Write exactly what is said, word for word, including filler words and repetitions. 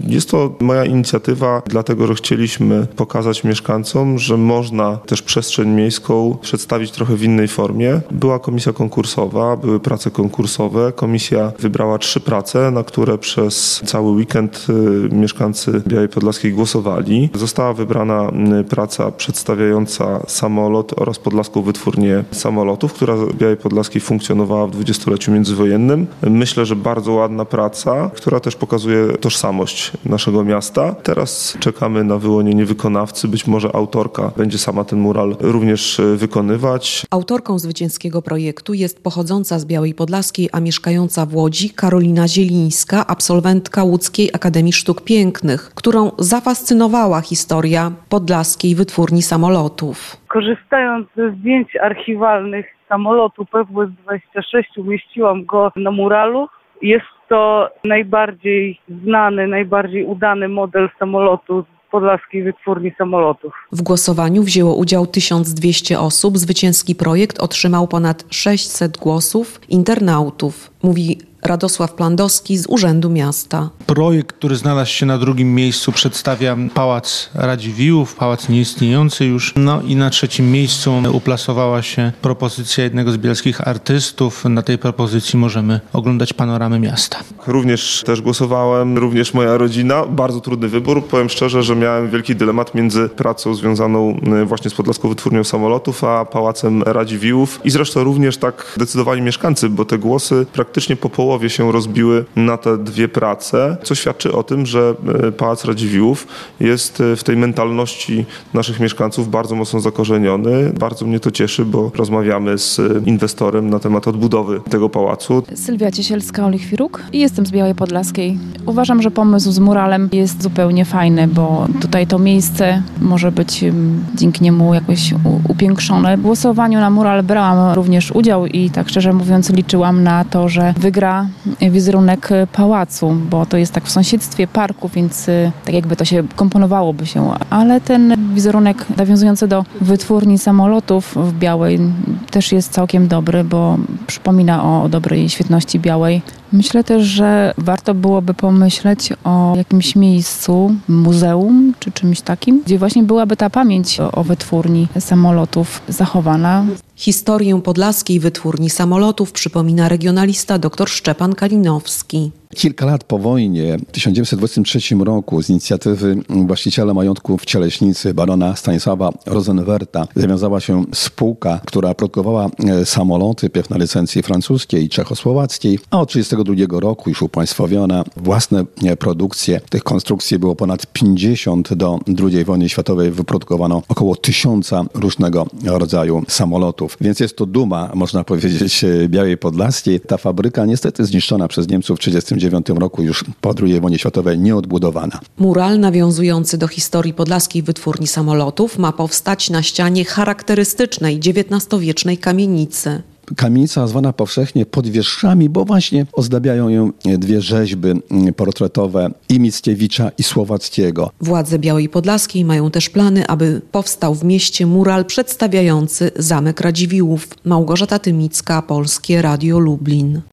Jest to moja inicjatywa, dlatego że chcieliśmy pokazać mieszkańcom, że można też przestrzeń miejską przedstawić trochę w innej formie. Była komisja konkursowa, były prace konkursowe. Komisja wybrała trzy prace, na które przez cały weekend mieszkańcy Białej Podlaskiej głosowali. Została wybrana praca przedstawiająca samolot oraz Podlaską Wytwórnię Samolotów, która w Białej Podlaskiej funkcjonowała w dwudziestoleciu międzywojennym. Myślę, że bardzo ładna praca, która też pokazuje tożsamość naszego miasta. Teraz czekamy na wyłonienie wykonawcy. Być może autorka będzie sama ten mural również wykonywać. Autorką zwycięskiego projektu jest pochodząca z Białej Podlaskiej, a mieszkająca w Łodzi Karolina Zielińska, absolwentka Łódzkiej Akademii Sztuk Pięknych, którą zafascynowała historia Podlaskiej Wytwórni Samolotów. Korzystając ze zdjęć archiwalnych samolotu P W S dwadzieścia sześć, umieściłam go na muralu. Jest to najbardziej znany, najbardziej udany model samolotu Podlaskiej Wytwórni Samolotów. W głosowaniu wzięło udział tysiąc dwieście osób. Zwycięski projekt otrzymał ponad sześćset głosów internautów, mówi Radosław Plandowski z Urzędu Miasta. Projekt, który znalazł się na drugim miejscu, przedstawia Pałac Radziwiłłów, pałac nieistniejący już. No i na trzecim miejscu uplasowała się propozycja jednego z bielskich artystów. Na tej propozycji możemy oglądać panoramę miasta. Również też głosowałem, również moja rodzina. Bardzo trudny wybór. Powiem szczerze, że miałem wielki dylemat między pracą związaną właśnie z Podlaską Wytwórnią Samolotów, a Pałacem Radziwiłłów. I zresztą również tak decydowali mieszkańcy, bo te głosy praktycznie po połowie się rozbiły na te dwie prace, co świadczy o tym, że Pałac Radziwiłłów jest w tej mentalności naszych mieszkańców bardzo mocno zakorzeniony. Bardzo mnie to cieszy, bo rozmawiamy z inwestorem na temat odbudowy tego pałacu. Sylwia Ciesielska-Olichwiruk i jestem z Białej Podlaskiej. Uważam, że pomysł z muralem jest zupełnie fajny, bo tutaj to miejsce może być dzięki niemu jakoś upiększone. W głosowaniu na mural brałam również udział i tak szczerze mówiąc liczyłam na to, że wygra wizerunek pałacu, bo to jest tak w sąsiedztwie parku, więc tak jakby to się komponowałoby się. Ale ten wizerunek nawiązujący do wytwórni samolotów w Białej też jest całkiem dobry, bo przypomina o dobrej świetności Białej. Myślę też, że warto byłoby pomyśleć o jakimś miejscu, muzeum czy czymś takim, gdzie właśnie byłaby ta pamięć o, o wytwórni samolotów zachowana. Historię Podlaskiej Wytwórni Samolotów przypomina regionalista dr Szczepan Kalinowski. Kilka lat po wojnie, w tysiąc dziewięćset dwudziestym trzecim roku, z inicjatywy właściciela majątku w Cieleśnicy, barona Stanisława Rosenwerta, zawiązała się spółka, która produkowała samoloty, pierw na licencji francuskiej i czechosłowackiej, a od tysiąc dziewięćset trzydziestego drugiego roku już upaństwowiona własne produkcje. Tych konstrukcji było ponad pięćdziesiąt. Do drugiej wojny światowej wyprodukowano około tysiąca różnego rodzaju samolotów. Więc jest to duma, można powiedzieć, Białej Podlaskiej. Ta fabryka niestety zniszczona przez Niemców w tysiąc dziewięćset trzydziestym dziewiątym roku, już po drugiej wojnie światowej nieodbudowana. Mural nawiązujący do historii Podlaskiej Wytwórni Samolotów ma powstać na ścianie charakterystycznej dziewiętnastowiecznej kamienicy. Kamienica zwana powszechnie Podwieszczami, bo właśnie ozdabiają ją dwie rzeźby portretowe i Mickiewicza, i Słowackiego. Władze Białej Podlaskiej mają też plany, aby powstał w mieście mural przedstawiający Zamek Radziwiłłów. Małgorzata Tymicka, Polskie Radio Lublin.